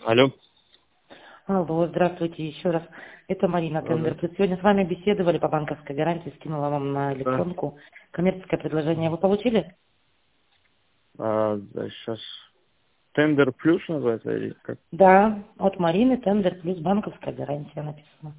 Алло. Алло, здравствуйте еще раз. Это Марина Да. Тендер. Сегодня с вами беседовали по банковской гарантии, скинула вам на Да. электронку коммерческое предложение. Вы получили? Да, сейчас Тендер Плюс называется или как? Да, от Марины Тендер плюс банковская гарантия написано.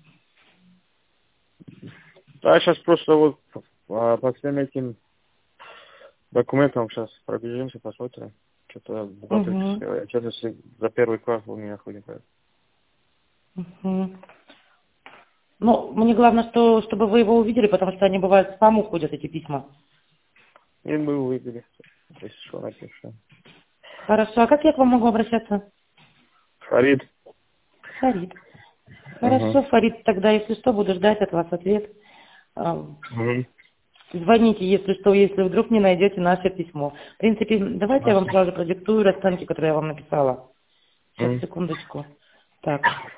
Да, сейчас просто вот по всем этим документам сейчас пробежимся, посмотрим. Что-то Угу. бухгалтерское. Что-то за первый класс у меня ходит. Угу. Ну, мне главное, чтобы вы его увидели, потому что они бывают в спам уходят, эти письма. И мы увидели, если что, напишем. Хорошо, а как я к вам могу обращаться? Фарид. Фарид. Угу. Хорошо, Фарид, тогда, если что, буду ждать от вас ответ. А, Угу. Звоните, если что, если вдруг не найдете наше письмо. В принципе, давайте я вам Ясно. сразу продиктую расценки, которые я вам написала. Сейчас, Мгм. секундочку. Так,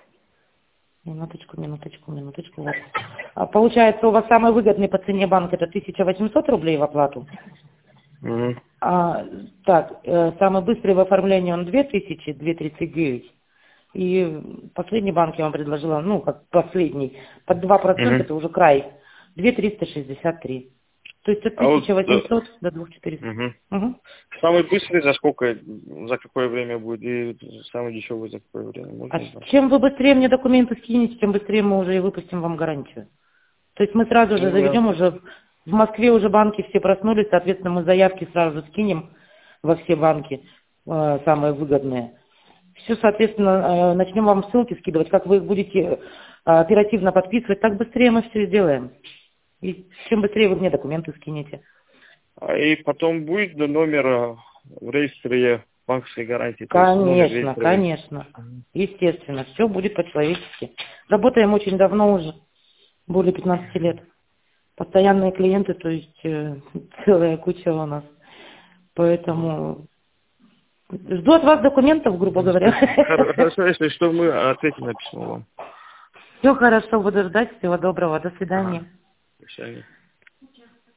минуточку. Вот. Получается, у вас самый выгодный по цене банк это 1800 рублей в оплату. Мгм. Так, самый быстрый в оформлении он 2000, 2,39. И последний банк я вам предложила, ну, как последний, под 2% Мгм. это уже край, 2,363. То есть от А вот 1800 до 2400. мгм. Угу. Самый быстрый за сколько, за какое время будет, и самый дешевый за какое время, А можно узнать? чем вы быстрее мне документы скинете, тем быстрее мы уже и выпустим вам гарантию. То есть мы сразу же Ну, я... заведем уже, в Москве уже банки все проснулись, соответственно, мы заявки сразу же скинем во все банки, самые выгодные. Все, соответственно, начнем вам ссылки скидывать, как вы их будете оперативно подписывать, так быстрее мы все сделаем. И чем быстрее вы мне документы скинете. И потом будет номер в реестре банковской гарантии, то есть номер Конечно, реестра. конечно. Естественно, все будет по-человечески. Работаем очень давно уже, более 15 лет. Постоянные клиенты, то есть целая куча у нас. Поэтому жду от вас документов, грубо говоря. Хорошо, если что, мы ответим на письмо вам. Все хорошо, буду ждать. Всего доброго. До Ага. свидания. До свидания.